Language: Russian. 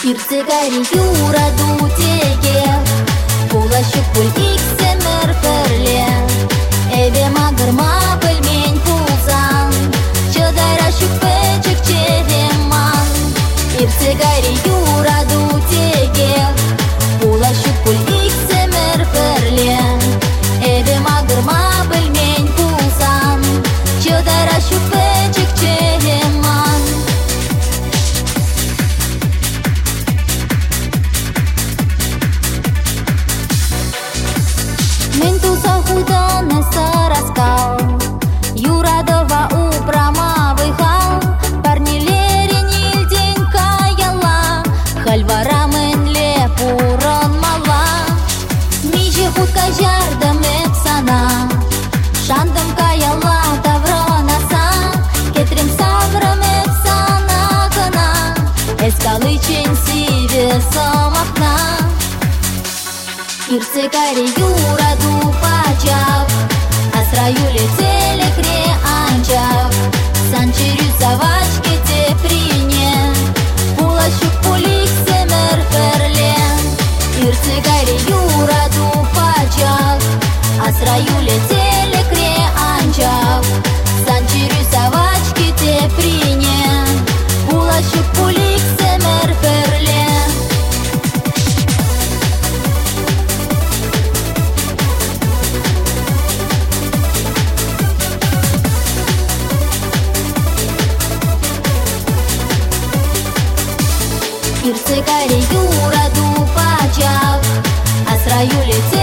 Ирцегари юраду теге, булашык пул иксемер перле. Эве магырма пельмень пулзан, чыдарашык печек чедеман. Ирцегари юраду теге, булашык пул иксемер перле. Эве магырма пельмень пулзан, чыдарашык печек чедеман. Мен туза худане сараскал, юрадова упрама выхал, парнилерин илден каяла, хальвара менле пурон мала. Миже худка жардам эпсана, шандам каяла тавронаса, кетрим саврам эпсана гана, эскалычен сиве самахна. Ирцегари юраду пачак, асраю летели кре анчак. Санчирю завачки те прине, булашык пулик семер перлен. Ирцегари юраду пачак, асраю летели кре анчак. Санчирю завачки те прине, булашык пулик семер перлен. Ирцегари юраду пачак, асраю летели